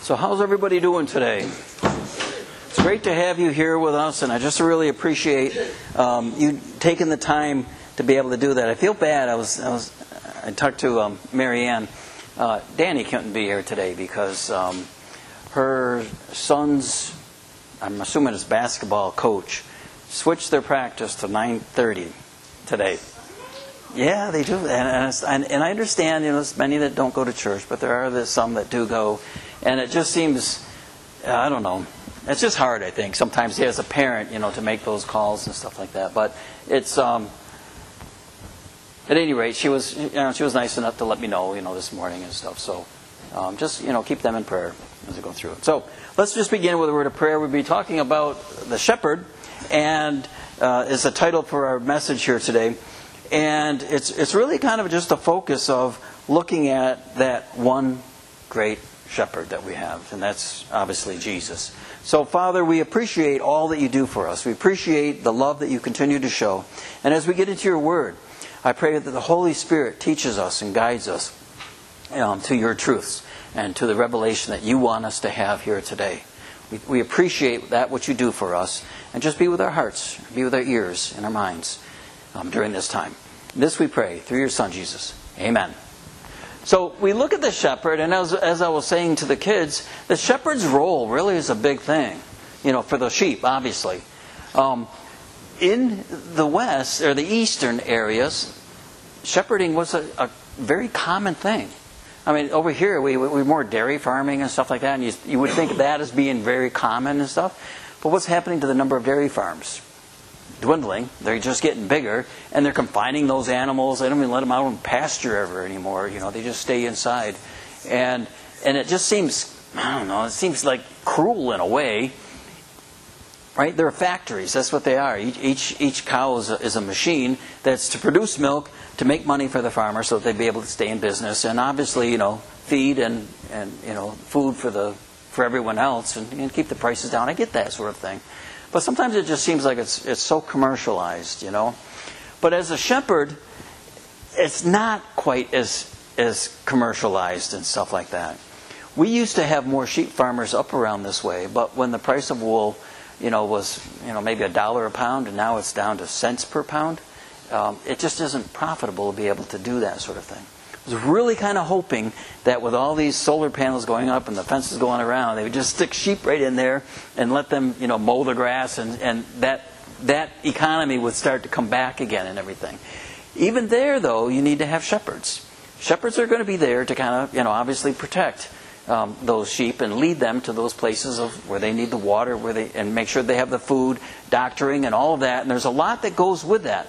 So how's everybody doing today? It's great to have you here with us, and I just really appreciate you taking the time to be able to do that. I feel bad. I talked to Mary Ann. Danny couldn't be here today because her son's, I'm assuming his basketball coach, switched their practice to 9:30 today. Yeah, they do. And I understand, there's many that don't go to church, but there are some that do go. And it just seems, I don't know, it's just hard, I think, sometimes as a parent, to make those calls and stuff like that. But it's, at any rate, she was nice enough to let me know, this morning and stuff. So just, keep them in prayer as we go through it. So let's just begin with a word of prayer. We'll be talking about the shepherd, and is the title for our message here today. And it's really kind of just a focus of looking at that one great shepherd that we have, and that's obviously Jesus. So, Father, we appreciate all that you do for us. We appreciate the love that you continue to show. And as we get into your word, I pray that the Holy Spirit teaches us and guides us to your truths and to the revelation that you want us to have here today. We appreciate that what you do for us, and just be with our hearts, be with our ears and our minds during this time. This we pray through your Son, Jesus. Amen. So we look at the shepherd, and as I was saying to the kids, the shepherd's role really is a big thing, for the sheep, obviously. In the west, or the eastern areas, shepherding was a very common thing. I mean, over here, we're more dairy farming and stuff like that, and you would think of that as being very common and stuff. But what's happening to the number of dairy farms? Dwindling. They're just getting bigger, and they're confining those animals. They don't even let them out in pasture ever anymore. They just stay inside, and it just seems, I don't know, it seems like cruel in a way, right? They're factories. That's what they are. Each cow is a machine that's to produce milk to make money for the farmer, so that they'd be able to stay in business, and obviously, feed and food for everyone else, and keep the prices down. I get that sort of thing. But sometimes it just seems like it's so commercialized, But as a shepherd, it's not quite as commercialized and stuff like that. We used to have more sheep farmers up around this way, but when the price of wool, was maybe $1 a pound, and now it's down to cents per pound, it just isn't profitable to be able to do that sort of thing. I was really kind of hoping that with all these solar panels going up and the fences going around, they would just stick sheep right in there and let them, mow the grass, and that economy would start to come back again and everything. Even there, though, you need to have shepherds. Shepherds are going to be there to kind of, obviously protect those sheep and lead them to those places of where they need the water, and make sure they have the food, doctoring, and all of that. And there's a lot that goes with that.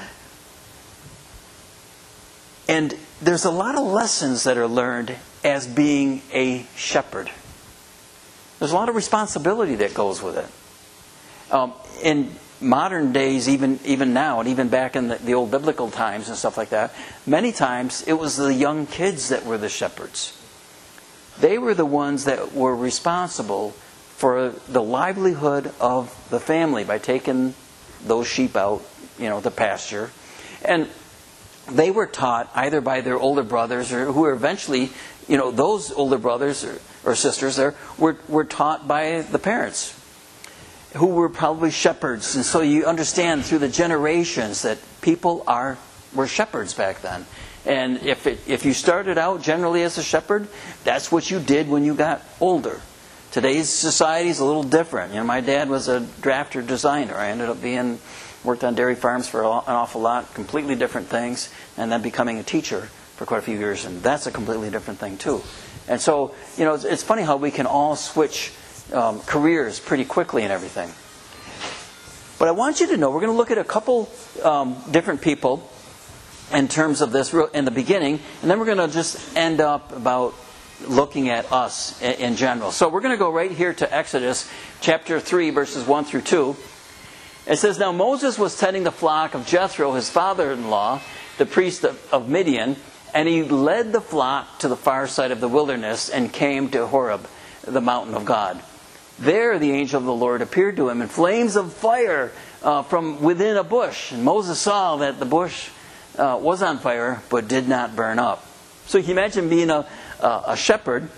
And there's a lot of lessons that are learned as being a shepherd. There's a lot of responsibility that goes with it. In modern days, even now, and even back in the old biblical times and stuff like that, many times it was the young kids that were the shepherds. They were the ones that were responsible for the livelihood of the family by taking those sheep out, to pasture. And they were taught either by their older brothers, or who were eventually, those older brothers or sisters there were taught by the parents, who were probably shepherds. And so you understand through the generations that people were shepherds back then. And if you started out generally as a shepherd, that's what you did when you got older. Today's society is a little different. My dad was a drafter designer. I ended up worked on dairy farms for an awful lot, completely different things, and then becoming a teacher for quite a few years, and that's a completely different thing too. And so, it's funny how we can all switch careers pretty quickly and everything. But I want you to know, we're going to look at a couple different people in terms of this in the beginning, and then we're going to just end up about looking at us in general. So we're going to go right here to Exodus chapter 3, verses 1 through 2. It says, "Now Moses was tending the flock of Jethro, his father-in-law, the priest of Midian, and he led the flock to the far side of the wilderness and came to Horeb, the mountain of God. There the angel of the Lord appeared to him in flames of fire from within a bush. And Moses saw that the bush was on fire, but did not burn up." So you can imagine being a shepherd,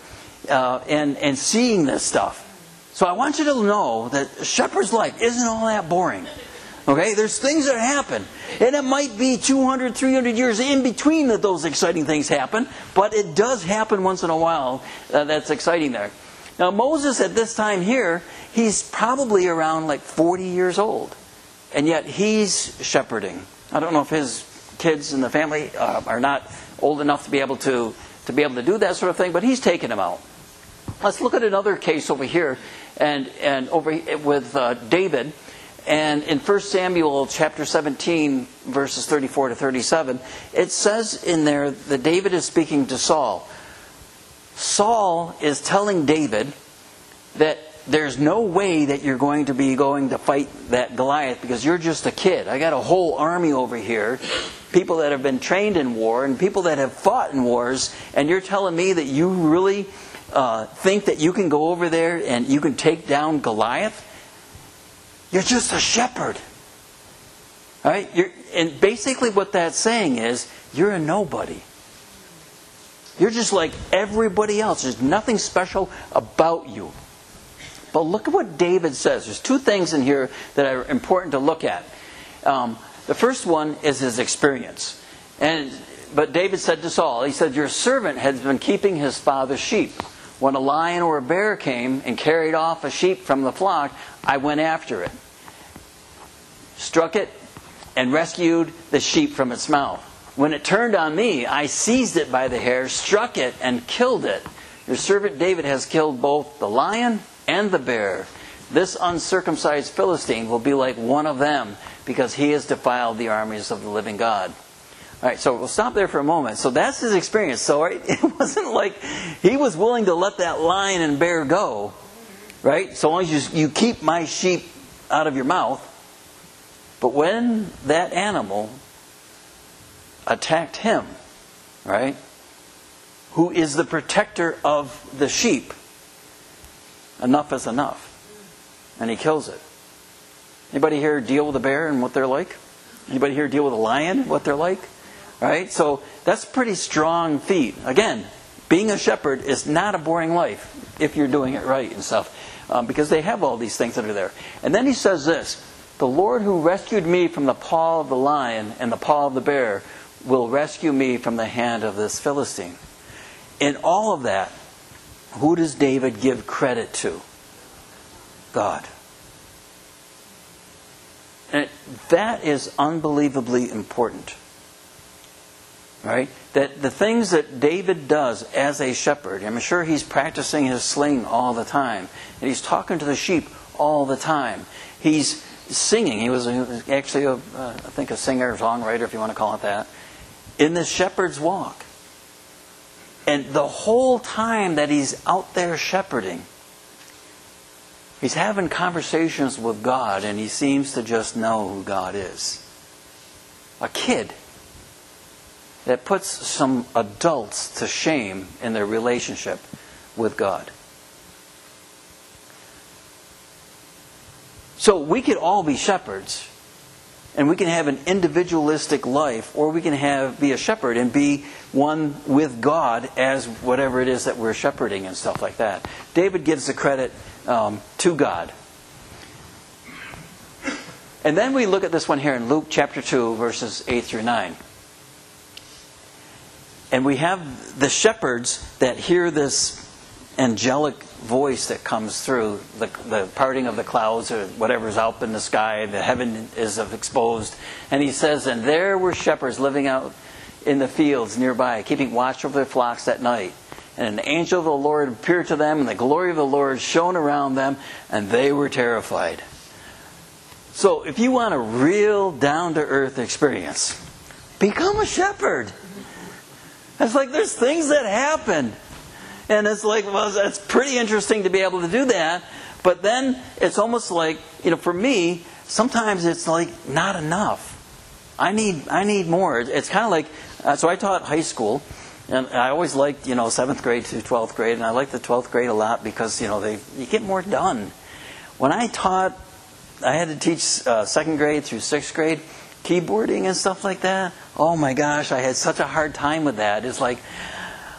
and seeing this stuff. So I want you to know that a shepherd's life isn't all that boring. Okay, there's things that happen. And it might be 200, 300 years in between that those exciting things happen. But it does happen once in a while that's exciting there. Now Moses at this time here, he's probably around like 40 years old. And yet he's shepherding. I don't know if his kids in the family are not old enough to be able to do that sort of thing. But he's taking them out. Let's look at another case over here. And over with David. And in 1 Samuel chapter 17, verses 34 to 37, it says in there that David is speaking to Saul. Saul is telling David that there's no way that you're going to fight that Goliath because you're just a kid. I got a whole army over here, people that have been trained in war and people that have fought in wars, and you're telling me that you really think that you can go over there and you can take down Goliath? You're just a shepherd. All right? And basically what that's saying is, you're a nobody. You're just like everybody else. There's nothing special about you. But look at what David says. There's two things in here that are important to look at. The first one is his experience. But David said to Saul, he said, your servant has been keeping his father's sheep. When a lion or a bear came and carried off a sheep from the flock, I went after it, struck it, and rescued the sheep from its mouth. When it turned on me, I seized it by the hair, struck it, and killed it. Your servant David has killed both the lion and the bear. This uncircumcised Philistine will be like one of them, because he has defiled the armies of the living God. All right, so we'll stop there for a moment. So that's his experience. So right, it wasn't like he was willing to let that lion and bear go, right? So long as you keep my sheep out of your mouth. But when that animal attacked him, right, who is the protector of the sheep, enough is enough. And he kills it. Anybody here deal with a bear and what they're like? Anybody here deal with a lion and what they're like? Right? So that's a pretty strong feat. Again, being a shepherd is not a boring life if you're doing it right and stuff. Because they have all these things that are there. And then he says this, the Lord who rescued me from the paw of the lion and the paw of the bear will rescue me from the hand of this Philistine. In all of that, who does David give credit to? God. And that is unbelievably important. Right? That the things that David does as a shepherd, I'm sure he's practicing his sling all the time. And he's talking to the sheep all the time. He's singing. He was actually, I think, a singer, songwriter, if you want to call it that, in this shepherd's walk. And the whole time that he's out there shepherding, he's having conversations with God, and he seems to just know who God is. A kid that puts some adults to shame in their relationship with God. So we could all be shepherds, and we can have an individualistic life, or we can be a shepherd and be one with God as whatever it is that we're shepherding and stuff like that. David gives the credit to God. And then we look at this one here in Luke chapter 2, verses 8 through 9. And we have the shepherds that hear this angelic voice that comes through, the parting of the clouds or whatever's up in the sky, the heaven is exposed. And he says, and there were shepherds living out in the fields nearby, keeping watch over their flocks at night. And an angel of the Lord appeared to them, and the glory of the Lord shone around them, and they were terrified. So if you want a real down-to-earth experience, become a shepherd. It's like there's things that happen. And it's like, well, that's pretty interesting to be able to do that. But then it's almost like, for me, sometimes it's like not enough. I need more. It's kind of like, so I taught high school. And I always liked, 7th grade to 12th grade. And I liked the 12th grade a lot because, you get more done. When I taught, I had to teach 2nd grade through 6th grade, keyboarding and stuff like that. Oh my gosh, I had such a hard time with that. It's like,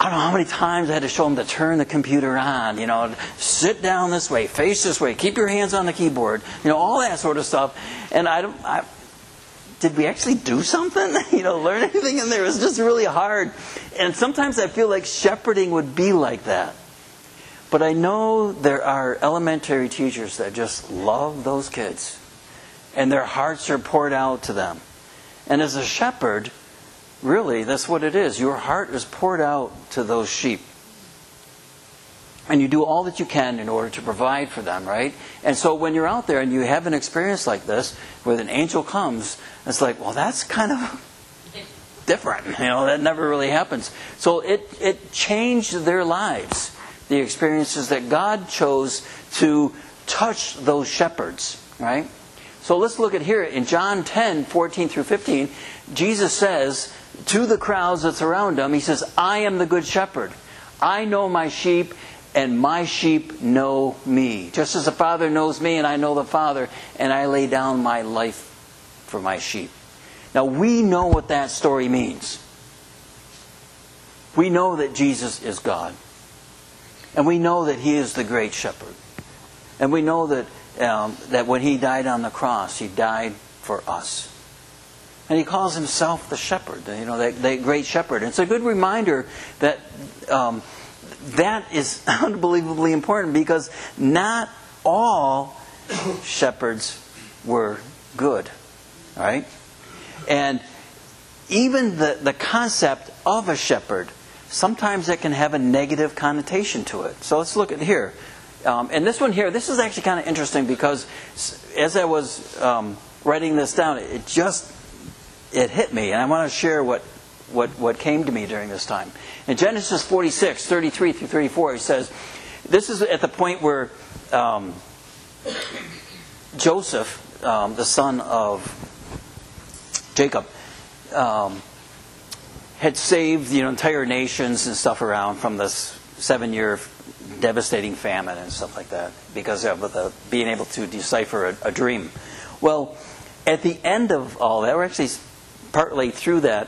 I don't know how many times I had to show them to turn the computer on, sit down this way, face this way, keep your hands on the keyboard, all that sort of stuff. And did we actually do something? Learn anything in there? It was just really hard. And sometimes I feel like shepherding would be like that. But I know there are elementary teachers that just love those kids. And their hearts are poured out to them. And as a shepherd, really, that's what it is. Your heart is poured out to those sheep. And you do all that you can in order to provide for them, right? And so when you're out there and you have an experience like this, where an angel comes, it's like, well, that's kind of different. That never really happens. So it changed their lives, the experiences that God chose to touch those shepherds, right? So let's look at here in John 10, 14 through 15. Jesus says to the crowds that surround him, he says, I am the good shepherd. I know my sheep, and my sheep know me. Just as the Father knows me, and I know the Father, and I lay down my life for my sheep. Now we know what that story means. We know that Jesus is God. And we know that He is the great shepherd. And we know that that when He died on the cross, He died for us. And He calls Himself the shepherd, that great shepherd. And it's a good reminder that that is unbelievably important, because not all shepherds were good. Right? And even the concept of a shepherd, sometimes it can have a negative connotation to it. So let's look at here. And this one here, this is actually kind of interesting, because as I was writing this down, it hit me, and I want to share what came to me during this time. In Genesis 46, 33 through 34, it says, this is at the point where Joseph, the son of Jacob, had saved entire nations and stuff around from this 7-year devastating famine and stuff like that, because of being able to decipher a dream. Well, at the end of all that, or actually partly through that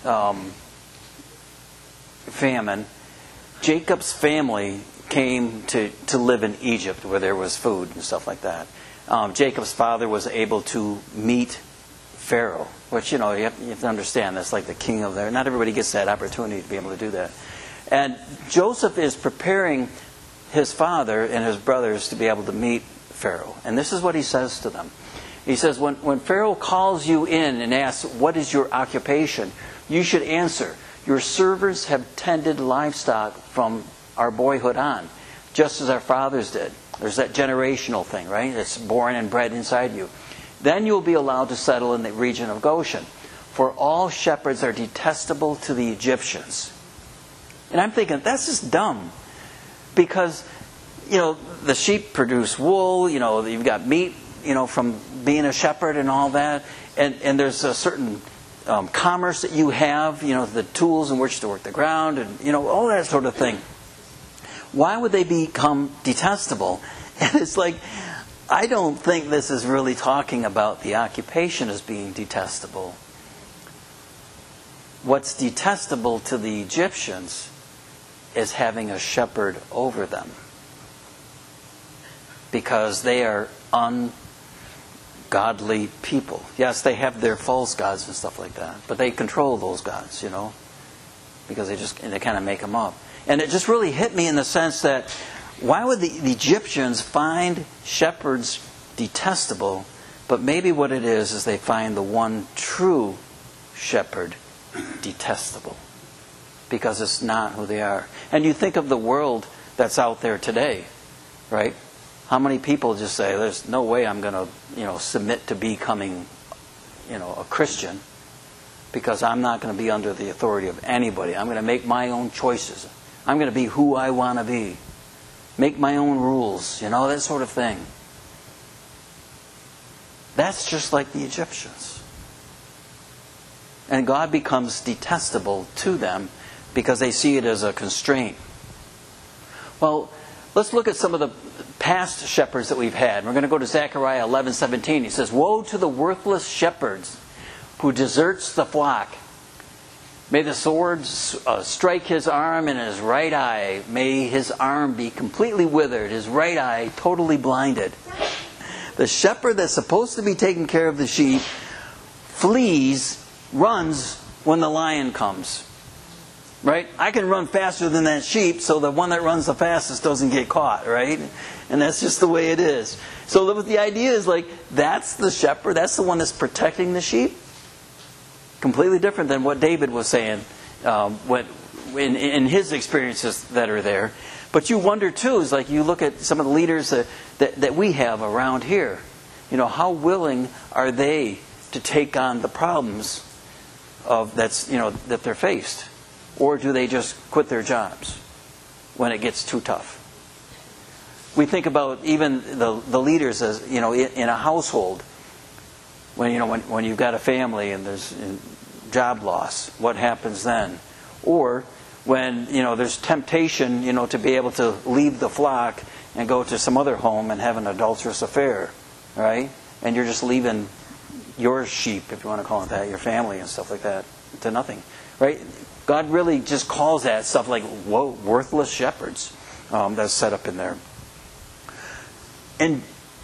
famine, Jacob's family came to live in Egypt, where there was food and stuff like that. Jacob's father was able to meet Pharaoh, which, you have to understand, that's like the king of there. Not everybody gets that opportunity to be able to do that. And Joseph is preparing his father and his brothers to be able to meet Pharaoh. And this is what he says to them. He says, when Pharaoh calls you in and asks, what is your occupation? You should answer, your servants have tended livestock from our boyhood on, just as our fathers did. There's that generational thing, right? It's born and bred inside you. Then you'll be allowed to settle in the region of Goshen. For all shepherds are detestable to the Egyptians. And I'm thinking, that's just dumb. Because, the sheep produce wool, you've got meat, from being a shepherd and all that. And there's a certain commerce that you have, the tools in which to work the ground and, all that sort of thing. Why would they become detestable? And it's like, I don't think this is really talking about the occupation as being detestable. What's detestable to the Egyptians is having a shepherd over them, because they are ungodly people. Yes, they have their false gods and stuff like that, but they control those gods, because they kind of make them up. And it just really hit me in the sense that, why would the Egyptians find shepherds detestable? But maybe what it is they find the one true shepherd detestable, because it's not who they are. And you think of the world that's out there today, right? How many people just say, there's no way I'm going to, submit to becoming, a Christian, because I'm not going to be under the authority of anybody. I'm going to make my own choices. I'm going to be who I want to be. Make my own rules, that sort of thing. That's just like the Egyptians. And God becomes detestable to them because they see it as a constraint. Well, let's look at some of the past shepherds that we've had. We're going to go to Zechariah 11:17. He says, woe to the worthless shepherds who deserts the flock. May the sword strike his arm and his right eye. May his arm be completely withered, his right eye totally blinded. The shepherd that's supposed to be taking care of the sheep flees, runs when the lion comes. Right? I can run faster than that sheep, so the one that runs the fastest doesn't get caught, right? And that's just the way it is. So the idea is like, that's the shepherd, that's the one that's protecting the sheep. Completely different than what David was saying in his experiences that are there. But you wonder too, is like you look at some of the leaders that we have around here. You know, how willing are they to take on the problems that they're faced? Or do they just quit their jobs when it gets too tough? We think about even the leaders as, you know, in a household. When you've got a family and there's job loss, what happens then? Or when, you know, there's temptation, you know, to be able to leave the flock and go to some other home and have an adulterous affair, right? And you're just leaving your sheep, if you want to call it that, your family and stuff like that, to nothing, right? God really just calls that stuff like worthless shepherds that's set up in there. And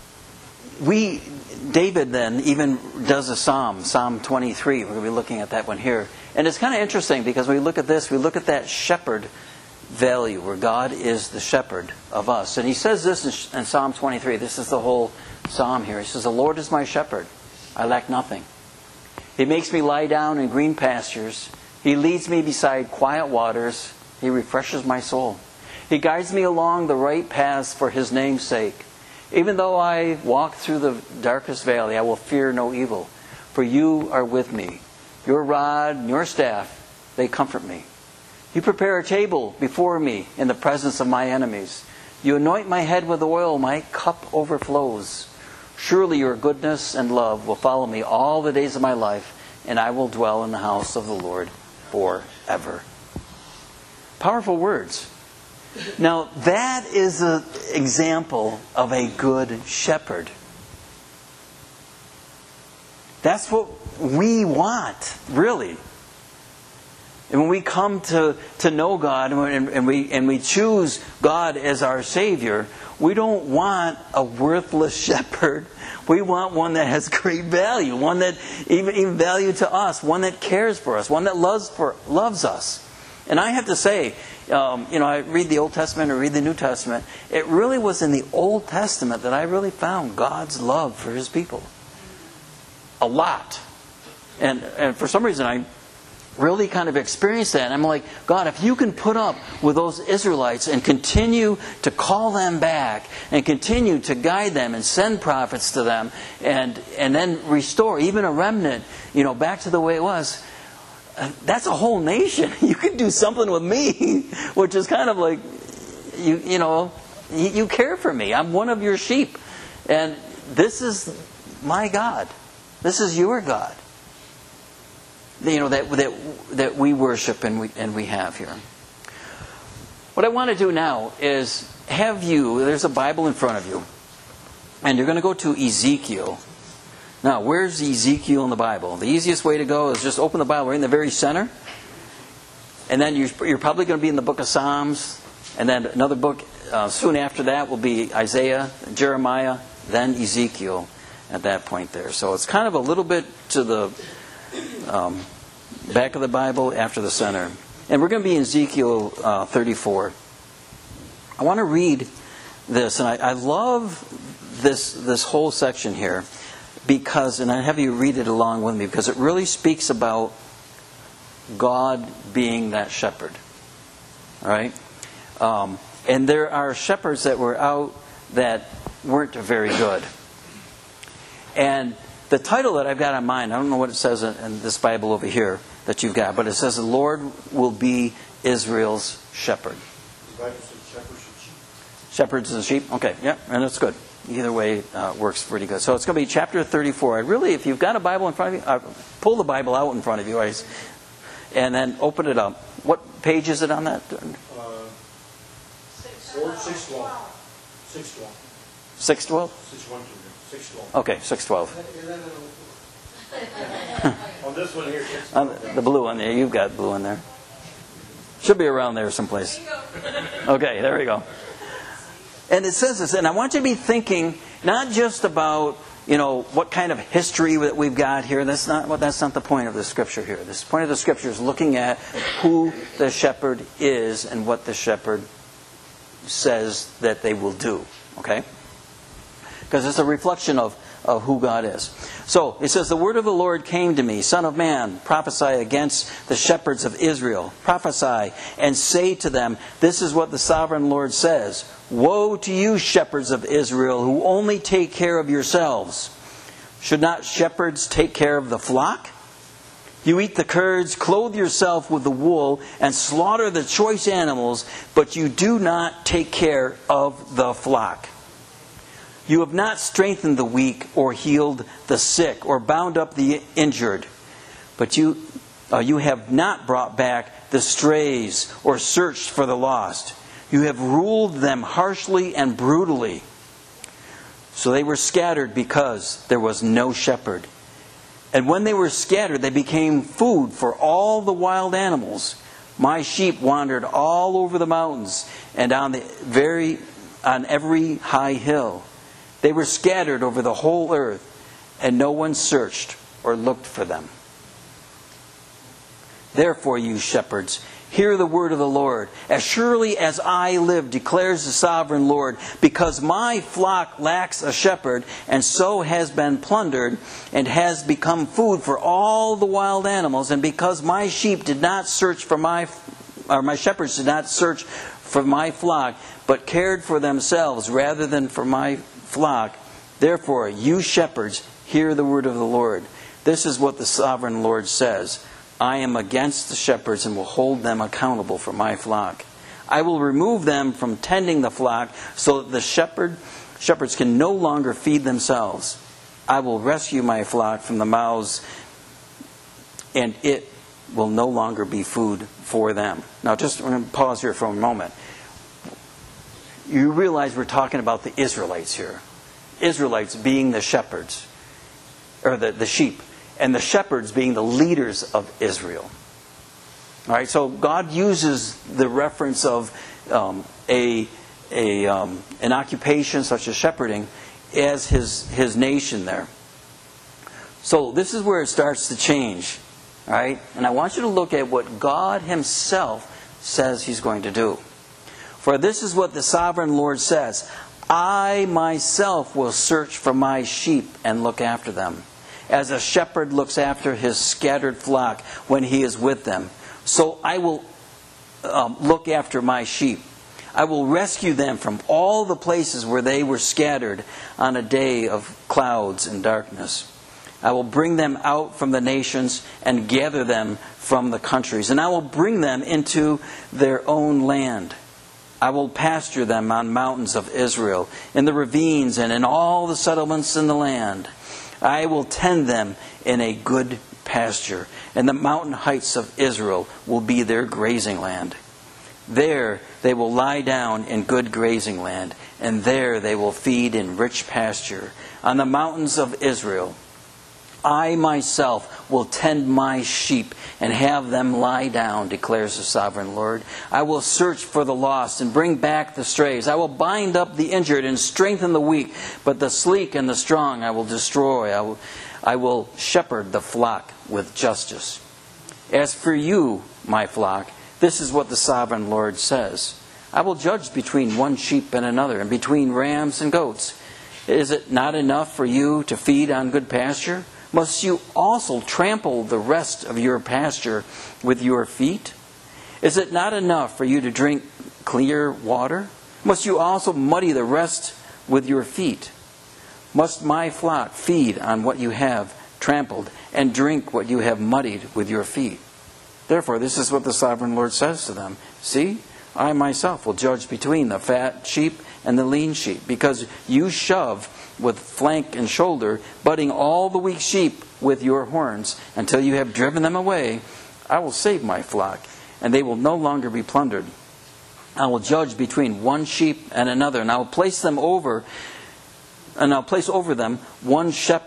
David then even does a psalm, Psalm 23. We're going to be looking at that one here. And it's kind of interesting because when we look at this, we look at that shepherd value where God is the shepherd of us. And he says this in Psalm 23. This is the whole psalm here. He says, "The Lord is my shepherd. I lack nothing. He makes me lie down in green pastures. He leads me beside quiet waters. He refreshes my soul. He guides me along the right paths for His name's sake. Even though I walk through the darkest valley, I will fear no evil. For You are with me. Your rod and Your staff, they comfort me. You prepare a table before me in the presence of my enemies. You anoint my head with oil. My cup overflows. Surely Your goodness and love will follow me all the days of my life, and I will dwell in the house of the Lord forever." Powerful words. Now, that is an example of a good shepherd. That's what we want, really. And when we come to know God and we choose God as our Savior, we don't want a worthless shepherd. We want one that has great value, one that even value to us, one that cares for us, one that loves us. And I have to say, I read the Old Testament or read the New Testament. It really was in the Old Testament that I really found God's love for His people. A lot. And for some reason I really kind of experienced that. And I'm like, God, if You can put up with those Israelites and continue to call them back and continue to guide them and send prophets to them and then restore even a remnant, back to the way it was, that's a whole nation. You could do something with me, which is kind of like, you care for me. I'm one of Your sheep. And this is my God. This is Your God. That we worship and we have here. What I want to do now is there's a Bible in front of you, and you're going to go to Ezekiel. Now, where's Ezekiel in the Bible? The easiest way to go is just open the Bible right in the very center, and then you're probably going to be in the book of Psalms, and then another book soon after that will be Isaiah, Jeremiah, then Ezekiel at that point there. So it's kind of a little bit to the back of the Bible after the center. And we're going to be in Ezekiel 34. I want to read this, and I love this whole section here and I have you read it along with me because it really speaks about God being that shepherd. All right? And there are shepherds that were out that weren't very good. And the title that I've got on mine, I don't know what it says in this Bible over here that you've got, but it says, "The Lord will be Israel's shepherd." The Bible says shepherds and sheep. Shepherds and sheep? Okay, yeah, and that's good. Either way works pretty good. So it's going to be chapter 34. If you've got a Bible in front of you, pull the Bible out in front of you, and then open it up. What page is it on that? 612. 612? 612. Okay, 612. On this one here. The blue one there. You've got blue in there. Should be around there someplace. Okay, there we go. And it says this, and I want you to be thinking not just about, what kind of history that we've got here. That's not the point of the scripture here. The point of the scripture is looking at who the shepherd is and what the shepherd says that they will do. Okay? Because it's a reflection of who God is. So, it says, the word of the Lord came to me, Son of man, prophesy against the shepherds of Israel. Prophesy and say to them, this is what the sovereign Lord says. Woe to you, shepherds of Israel, who only take care of yourselves. Should not shepherds take care of the flock? You eat the curds, clothe yourself with the wool, and slaughter the choice animals, but you do not take care of the flock. You have not strengthened the weak, or healed the sick, or bound up the injured. But you have not brought back the strays, or searched for the lost. You have ruled them harshly and brutally. So they were scattered because there was no shepherd. And when they were scattered, they became food for all the wild animals. My sheep wandered all over the mountains and on every high hill. They were scattered over the whole earth, and no one searched or looked for them. Therefore, you shepherds, hear the word of the Lord. As surely as I live, declares the sovereign Lord, because my flock lacks a shepherd, and so has been plundered, and has become food for all the wild animals, and because my sheep did not search for my shepherds did not search for my flock, but cared for themselves rather than for my flock. Therefore, you shepherds, hear the word of the Lord. This is what the sovereign Lord says. I am against the shepherds and will hold them accountable for my flock. I will remove them from tending the flock so that the shepherds can no longer feed themselves. I will rescue my flock from the mouths, and it will no longer be food for them. Now, just I'm going to pause here for a moment. You realize we're talking about the Israelites here. Israelites being the shepherds, or the sheep, and the shepherds being the leaders of Israel. All right, so God uses the reference of an occupation such as shepherding as his nation there. So this is where it starts to change. All right, and I want you to look at what God Himself says He's going to do. For this is what the sovereign Lord says. I myself will search for my sheep and look after them. As a shepherd looks after his scattered flock when he is with them, so I will look after my sheep. I will rescue them from all the places where they were scattered on a day of clouds and darkness. I will bring them out from the nations and gather them from the countries, and I will bring them into their own land. I will pasture them on mountains of Israel, in the ravines and in all the settlements in the land. I will tend them in a good pasture, and the mountain heights of Israel will be their grazing land. There they will lie down in good grazing land, and there they will feed in rich pasture. On the mountains of Israel, I myself will tend my sheep and have them lie down, declares the sovereign Lord. I will search for the lost and bring back the strays. I will bind up the injured and strengthen the weak, but the sleek and the strong I will destroy. I will shepherd the flock with justice. As for you, my flock, this is what the sovereign Lord says. I will judge between one sheep and another, and between rams and goats. Is it not enough for you to feed on good pasture? Must you also trample the rest of your pasture with your feet? Is it not enough for you to drink clear water? Must you also muddy the rest with your feet? Must my flock feed on what you have trampled and drink what you have muddied with your feet? Therefore, this is what the sovereign Lord says to them. See, I myself will judge between the fat sheep and the lean sheep, because you shove with flank and shoulder, butting all the weak sheep with your horns, until you have driven them away. I will save my flock, and they will no longer be plundered. I will judge between one sheep and another, and I will place over them one shepherd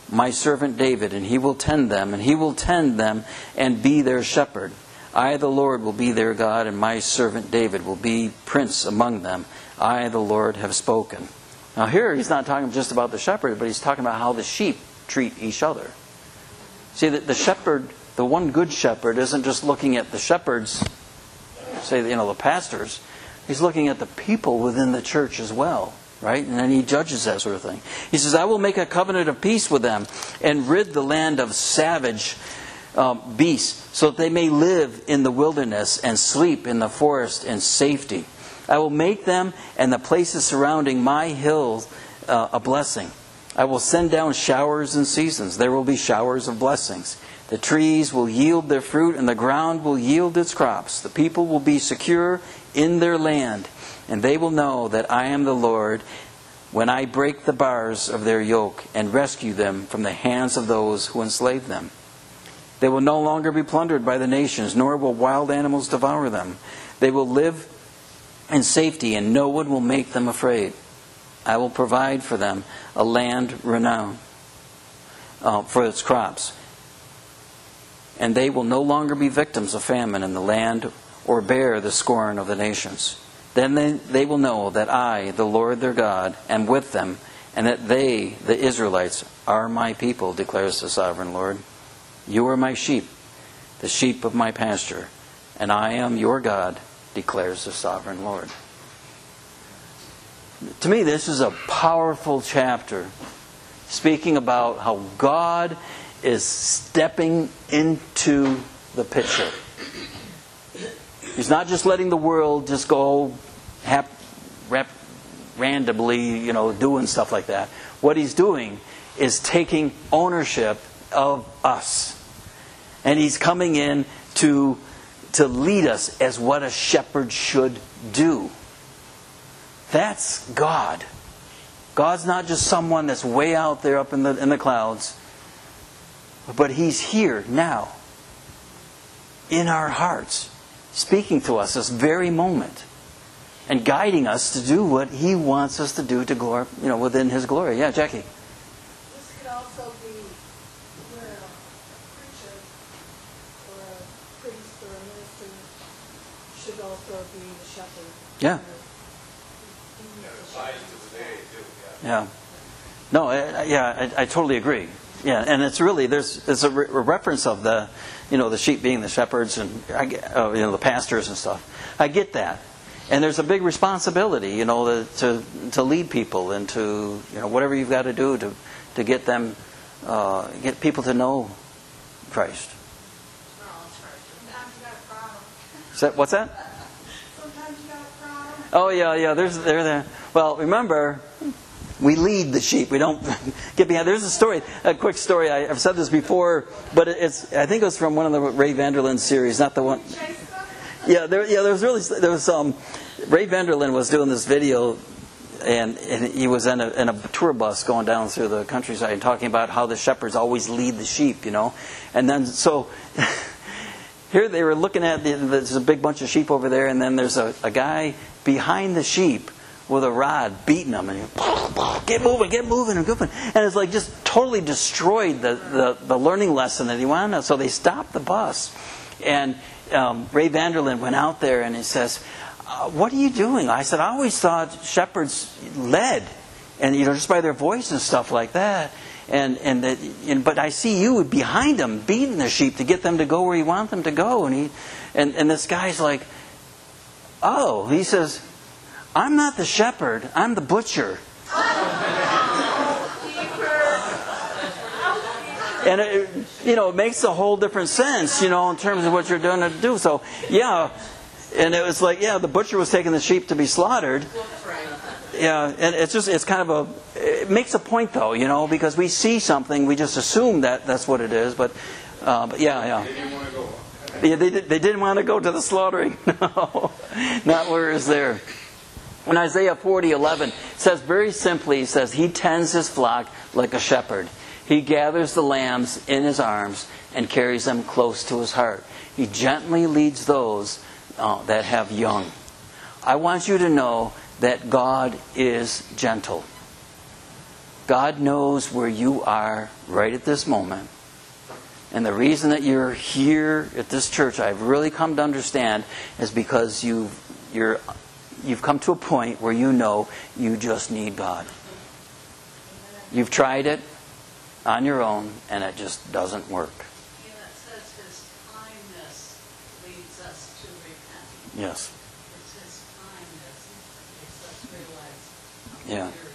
my servant David, and he will tend them, and he will tend them and be their shepherd. I, the Lord, will be their God, and my servant David will be prince among them. I, the Lord, have spoken. Now here he's not talking just about the shepherd, but he's talking about how the sheep treat each other. See, that the shepherd, the one good shepherd, isn't just looking at the shepherds, say, the pastors. He's looking at the people within the church as well. Right? And then he judges that sort of thing. He says, I will make a covenant of peace with them and rid the land of savage beasts, so that they may live in the wilderness and sleep in the forest in safety. I will make them and the places surrounding my hills a blessing. I will send down showers in seasons. There will be showers of blessings. The trees will yield their fruit and the ground will yield its crops. The people will be secure in their land. And they will know that I am the Lord when I break the bars of their yoke and rescue them from the hands of those who enslave them. They will no longer be plundered by the nations, nor will wild animals devour them. They will live in safety, and no one will make them afraid. I will provide for them a land renowned for its crops. And they will no longer be victims of famine in the land or bear the scorn of the nations. Then they will know that I, the Lord their God, am with them, and that they, the Israelites, are my people, declares the sovereign Lord. You are my sheep, the sheep of my pasture, and I am your God, declares the sovereign Lord. To me, this is a powerful chapter, speaking about how God is stepping into the picture. He's not just letting the world just go randomly, doing stuff like that. What he's doing is taking ownership of us. And he's coming in to lead us as what a shepherd should do. That's God. God's not just someone that's way out there up in the clouds. But he's here now in our hearts, speaking to us this very moment and guiding us to do what he wants us to do to glory, within his glory. Yeah, Jackie. This could also be where a preacher or a priest or a minister should also be the shepherd. Yeah. Yeah. No, I totally agree. Yeah, and it's really there's a reference of the sheep being the shepherds and the pastors and stuff. I get that, and there's a big responsibility, to lead people and to whatever you've got to do to get them get people to know Christ. Sometimes you got a problem. What's that? Sometimes you got a problem. Oh yeah. They're there. Well, remember, we lead the sheep. We don't get behind. There's a quick story. I've said this before, but I think it was from one of the Ray Vanderlyn series, not the one. Yeah, there was Ray Vanderlyn was doing this video, and he was in a tour bus going down through the countryside and talking about how the shepherds always lead the sheep, and then so. Here they were looking at there's a big bunch of sheep over there, and then there's a guy behind the sheep with a rod beating them, and get moving, and it's like just totally destroyed the learning lesson that he wanted. So they stopped the bus, and Ray Vanderlyn went out there and he says, "What are you doing?" I said, "I always thought shepherds led, and just by their voice and stuff like that." But I see you behind them beating the sheep to get them to go where you want them to go. And this guy's like, "Oh," he says, "I'm not the shepherd, I'm the butcher." And it makes a whole different sense, in terms of what you're doing to do. So, yeah. And it was like, the butcher was taking the sheep to be slaughtered. Yeah, and it's kind of it makes a point though, because we see something, we just assume that that's what it is, but yeah. They didn't want to go. Yeah, they didn't want to go to the slaughtering. No, not where is there. In Isaiah 40:11, it says very simply, it says, He tends His flock like a shepherd. He gathers the lambs in His arms and carries them close to His heart. He gently leads those that have young. I want you to know that God is gentle. God knows where you are right at this moment. And the reason that you're here at this church, I've really come to understand, is because you've come to a point where you know you just need God. You've tried it on your own, and it just doesn't work. Yeah, it says His kindness leads us to repentance. Yes. It's His kindness that makes us realize how Yeah. serious.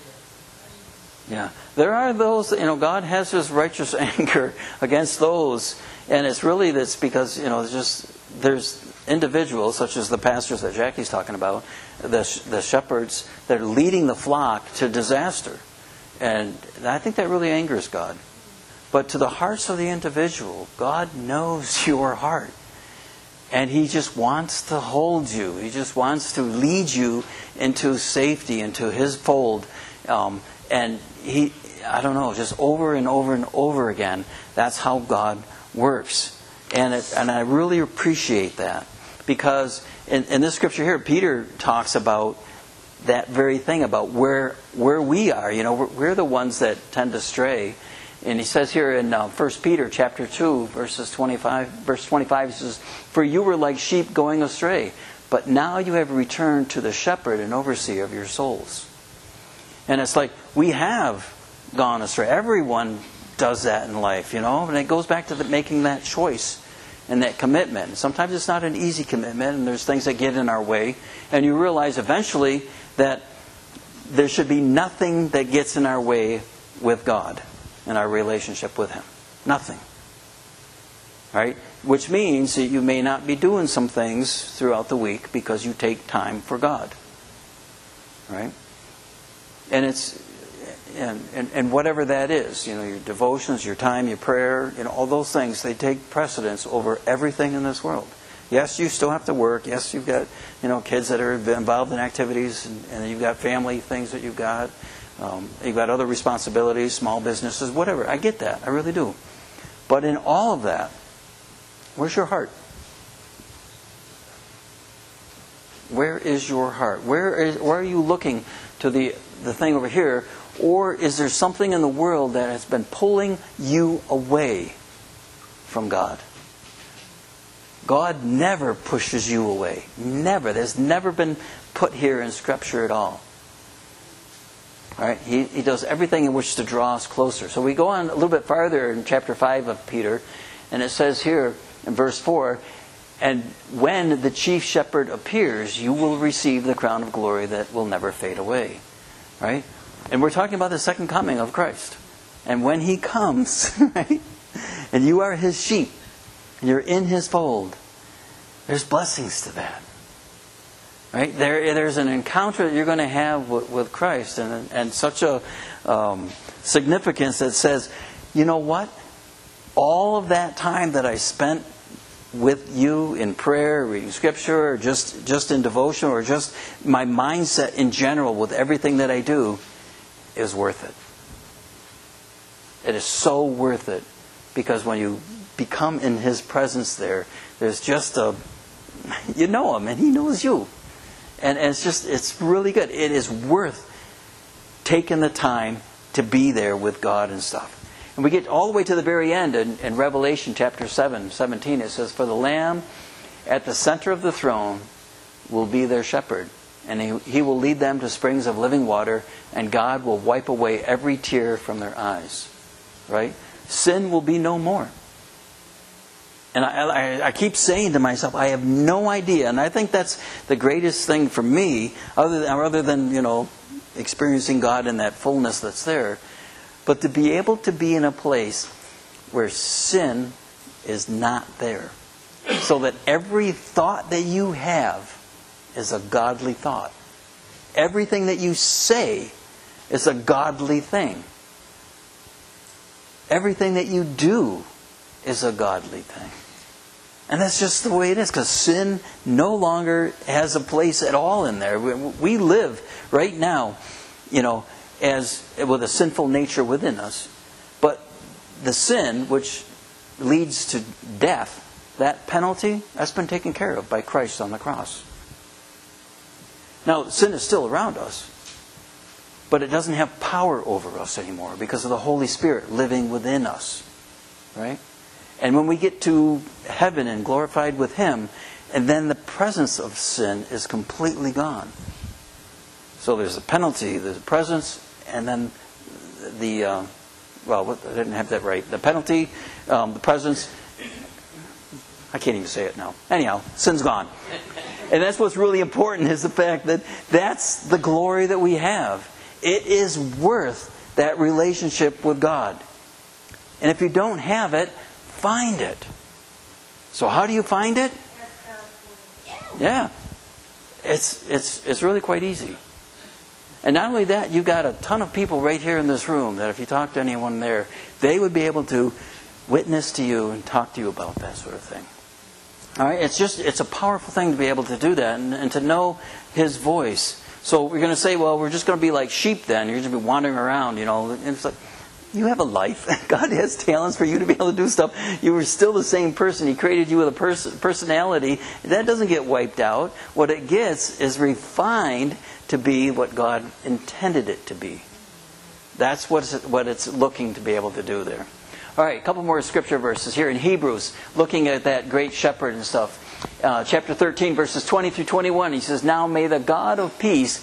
Yeah. There are those, God has His righteous anger against those, and it's really that's because, there's individuals, such as the pastors that Jackie's talking about, the shepherds, that are leading the flock to disaster. And I think that really angers God. But to the hearts of the individual, God knows your heart. And He just wants to hold you. He just wants to lead you into safety, into His fold. And He, I don't know, just over and over and over again, that's how God works. And I really appreciate that. Because in this scripture here, Peter talks about that very thing, about where we are. We're the ones that tend to stray. And he says here in 1 Peter chapter 2, verse 25, he says, "For you were like sheep going astray, but now you have returned to the shepherd and overseer of your souls." And it's like, we have gone astray. Everyone does that in life, and it goes back to making that choice and that commitment. Sometimes it's not an easy commitment, and there's things that get in our way, and you realize eventually that there should be nothing that gets in our way with God and our relationship with Him. Nothing. Right? Which means that you may not be doing some things throughout the week because you take time for God. Right? And it's and whatever that is, your devotions, your time, your prayer, all those things, they take precedence over everything in this world. Yes, you still have to work. Yes, you've got kids that are involved in activities, and you've got family things that you've got. You've got other responsibilities, small businesses, whatever. I get that. I really do. But in all of that, where's your heart? Where is your heart? Where are you looking to the thing over here? Or is there something in the world that has been pulling you away from God? God never pushes you away. Never. That's never been put here in Scripture at all. All right? He does everything in which to draw us closer. So we go on a little bit farther in chapter 5 of Peter, and it says here in verse 4, "And when the chief shepherd appears, you will receive the crown of glory that will never fade away." Right? And we're talking about the second coming of Christ. And when He comes, right, and you are His sheep, and you're in His fold, there's blessings to that. Right? There's an encounter that you're going to have with Christ, and such a significance that says, you know what? All of that time that I spent with you in prayer, reading Scripture, or just in devotion, or just my mindset in general with everything that I do, is worth it. It is so worth it, because when you become in His presence there's just you know Him and He knows you. And it's really good. It is worth taking the time to be there with God and stuff. And we get all the way to the very end in Revelation chapter 17. It says, "For the Lamb at the center of the throne will be their shepherd, and he will lead them to springs of living water, and God will wipe away every tear from their eyes." Right? Sin will be no more. And I keep saying to myself, I have no idea. And I think that's the greatest thing for me, other than experiencing God in that fullness that's there. But to be able to be in a place where sin is not there. So that every thought that you have is a godly thought. Everything that you say is a godly thing. Everything that you do is a godly thing. And that's just the way it is, because sin no longer has a place at all in there. We live right now, as with a sinful nature within us. But the sin, which leads to death, that penalty, that's been taken care of by Christ on the cross. Now, sin is still around us. but it doesn't have power over us anymore because of the Holy Spirit living within us. Right? And when we get to heaven and glorified with Him, and then the presence of sin is completely gone. So there's a penalty, there's a presence, and then I didn't have that right. The penalty, the presence, I can't even say it now. Anyhow, sin's gone. And that's what's really important, is the fact that that's the glory that we have. It is worth that relationship with God. And if you don't have it, find it. So how do you find it? Yeah. It's really quite easy. And not only that, you've got a ton of people right here in this room that if you talk to anyone there, they would be able to witness to you and talk to you about that sort of thing. All right? It's a powerful thing to be able to do that and to know His voice. So we're going to say, well, we're just going to be like sheep then. You're just going to be wandering around, And it's like, you have a life. God has talents for you to be able to do stuff. You were still the same person. He created you with a personality. That doesn't get wiped out. What it gets is refined to be what God intended it to be. That's what it's looking to be able to do there. All right, a couple more scripture verses here in Hebrews, looking at that great shepherd and stuff. Chapter 13, verses 20 through 21, he says, "Now may the God of peace,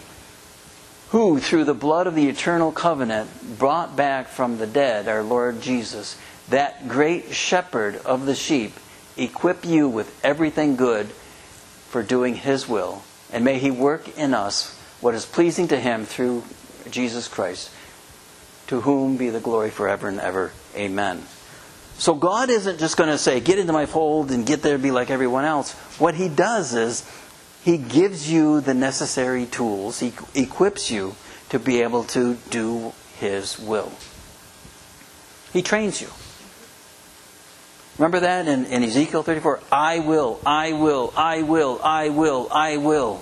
who through the blood of the eternal covenant brought back from the dead our Lord Jesus, that great shepherd of the sheep, equip you with everything good for doing His will. And may He work in us what is pleasing to Him through Jesus Christ, to whom be the glory forever and ever. Amen." So God isn't just going to say, get into my fold and get there and be like everyone else. What He does is, He gives you the necessary tools. He equips you to be able to do His will. He trains you. Remember that in Ezekiel 34? I will, I will, I will, I will, I will.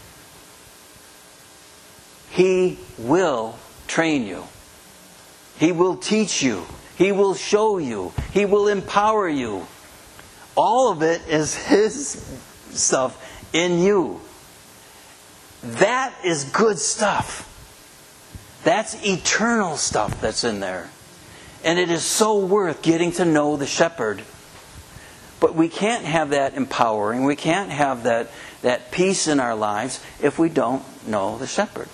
He will train you. He will teach you. He will show you. He will empower you. All of it is His stuff in you. That is good stuff. That's eternal stuff that's in there. And it is so worth getting to know the shepherd. But we can't have that empowering, we can't have that peace in our lives if we don't know the shepherd.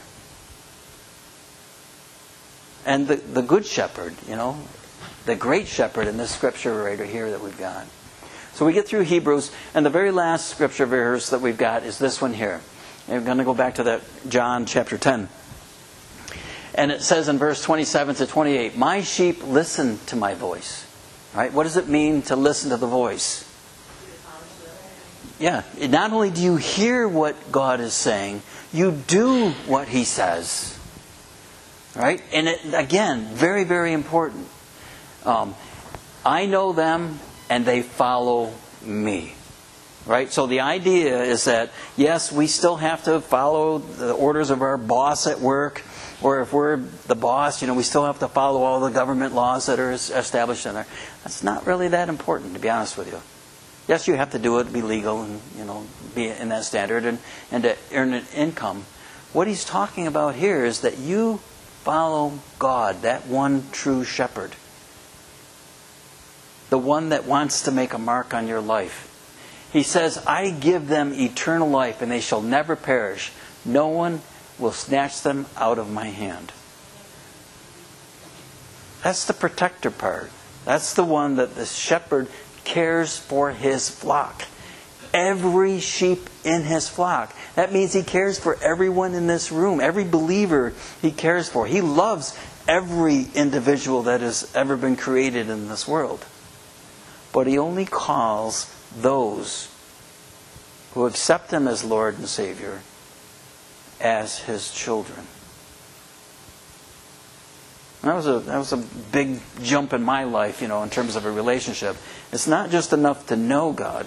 And the good shepherd, the great shepherd in this scripture right here that we've got. So we get through Hebrews, and the very last scripture verse that we've got is this one here. And we're going to go back to that John chapter 10. And it says in verse 27 to 28, "My sheep listen to my voice." Right? What does it mean to listen to the voice? Yeah. Not only do you hear what God is saying, you do what He says. Right? And it, again, very, very important. I know them and they follow me. Right? So the idea is that, yes, we still have to follow the orders of our boss at work. Or if we're the boss, we still have to follow all the government laws that are established in there. That's not really that important, to be honest with you. Yes, you have to do it to be legal and, be in that standard and to earn an income. What he's talking about here is that you follow God, that one true shepherd. The one that wants to make a mark on your life. He says, "I give them eternal life and they shall never perish. No one will snatch them out of my hand." That's the protector part. That's the one that the shepherd cares for his flock. Every sheep in his flock. That means he cares for everyone in this room. Every believer he cares for. He loves every individual that has ever been created in this world. But he only calls those who accept him as Lord and Savior as his children. That was a big jump in my life, in terms of a relationship. It's not just enough to know God.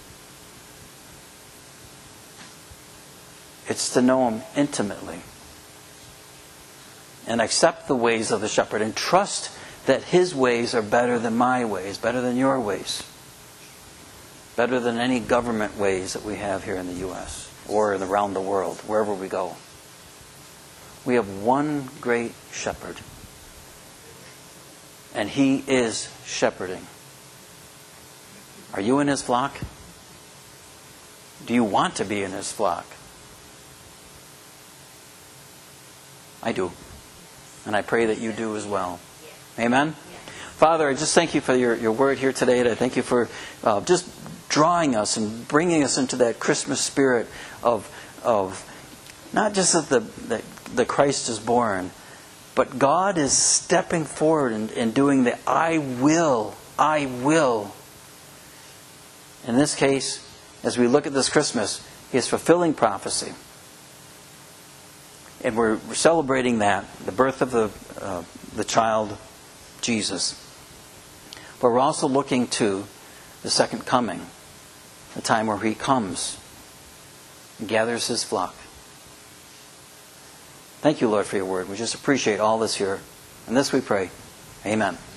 It's to know Him intimately. And accept the ways of the shepherd and trust that His ways are better than my ways, better than your ways. Better than any government ways that we have here in the U.S. or around the world, wherever we go. We have one great shepherd. And he is shepherding. Are you in his flock? Do you want to be in his flock? I do. And I pray that you do as well. Amen? Father, I just thank you for your word here today. And I thank you for just drawing us and bringing us into that Christmas spirit of not just that the Christ is born, but God is stepping forward and doing the I will. In this case, as we look at this Christmas, He is fulfilling prophecy. And we're celebrating that, the birth of the child, Jesus. But we're also looking to the second coming, the time where He comes and gathers His flock. Thank you, Lord, for your word. We just appreciate all this here. And this we pray. Amen.